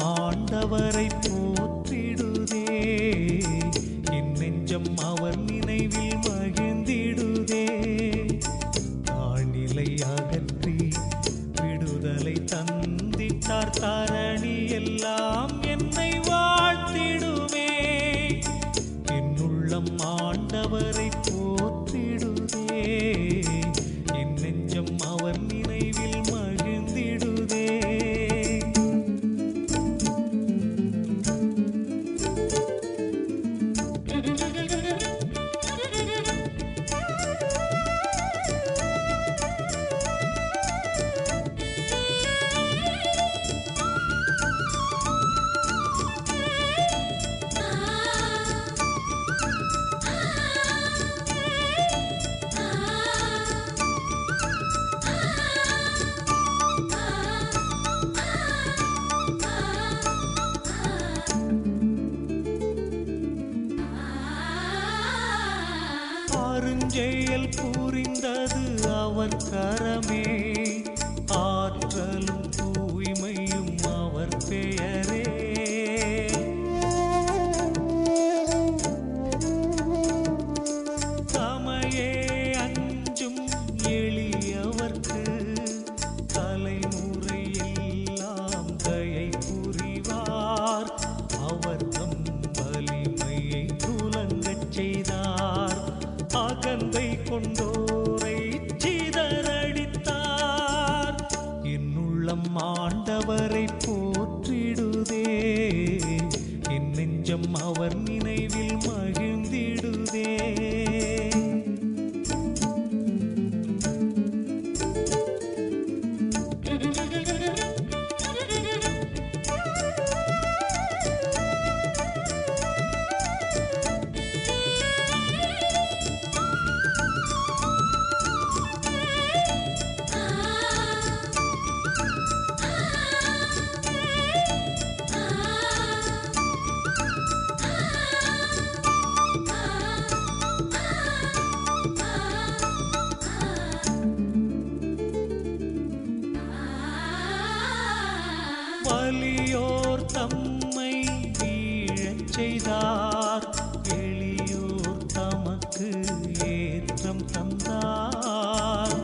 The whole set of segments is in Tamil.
ஆண்டவரை போற்றிடுதே என் நெஞ்சம் அவர் நினைவில் மகிழ்ந்திடுதே தாழ்நிலை அகற்றி விடுதலை தந்திட்டார் தரணி எல்லாம் என்னை வாழ்த்திடுமே என் உள்ளம் ஆண்டவரை போற்றிடுதே என் நெஞ்சம் அவர் நினைவில் மகிழ்ந்திடுதே அருஞ்செயல் புரிந்தது அவர் கரமே ஆற்றலும் தூய்மையும் அவர் பெயரே தமையே அஞ்சும் எளியவர்க்கு தலைமுறை எல்லாம் தயை புரிவார் அவர் தம் வலிமையை துலங்கச் செய்தார் அகந்தை கொண்டோரை சிதறடித்தார் என் உள்ளம் ஆண்டவரை போற்றிடுதே என் நெஞ்சம் அவர் நினைவில் மகிழ்ந்திடுதே வலியோர் தம்மை வீழச் செய்தார் எளியோர் தமக்கு ஏற்றம் தந்தார்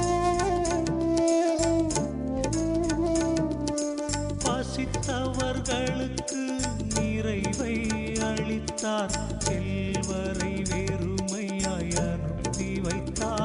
பசித்தவர்களுக்கு நிறைவை அளித்தார் செல்வரை வெறுமையாய் அனுப்பி வைத்தார்